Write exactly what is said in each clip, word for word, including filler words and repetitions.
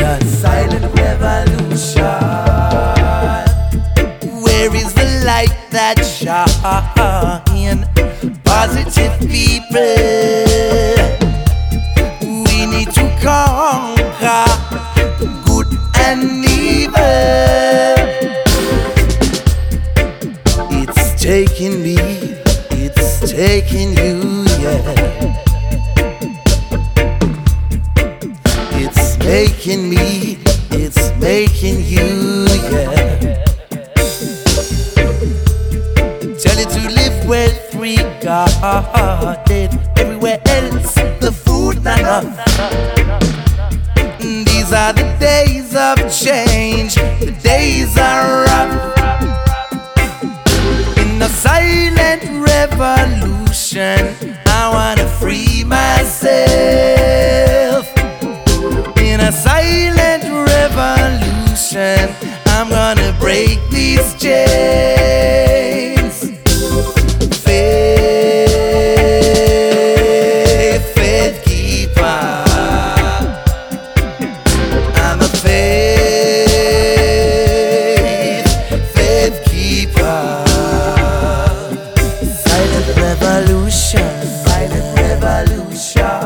revolution, silent revolution. Where is the light that shine? Positive people, we need to conquer good and evil. It's taking me, it's taking you, yeah. It's making me, it's making you, yeah. Tell you to live well, free guarded. Everywhere else, the food not enough. These are the days of change, the days are rough. In a silent revolution, I wanna free myself. In a silent revolution, I'm gonna break these chains. Faith, faith keeper. I'm a faith, faith keeper. Silent revolution, silent revolution.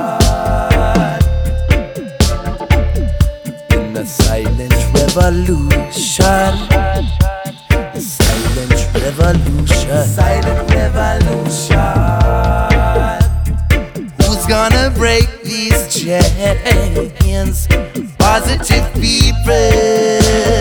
In a silent revolution, a silent revolution, silent revolution. Who's gonna break these chains? Positive people.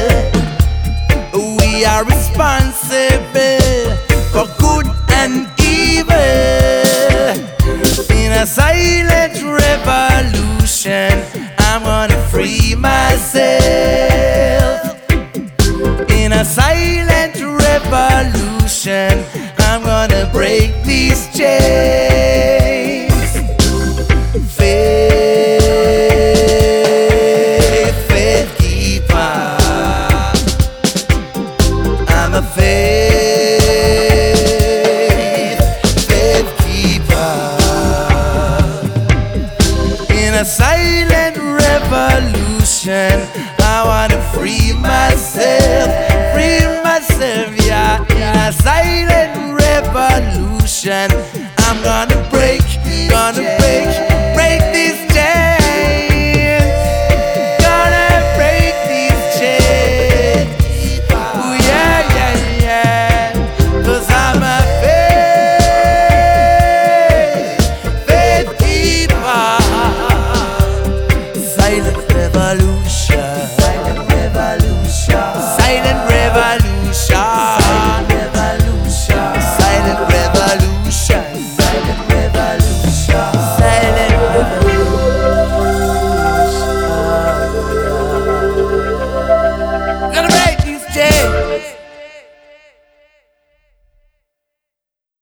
We are responsible for good and evil. In a silent revolution, I'm gonna free myself. In a silent revolution, I'm gonna break these chains. Faith, faith keeper. I'm a faith, faith keeper. In a silent revolution, I wanna free myself, free myself, yeah. In a silent revolution,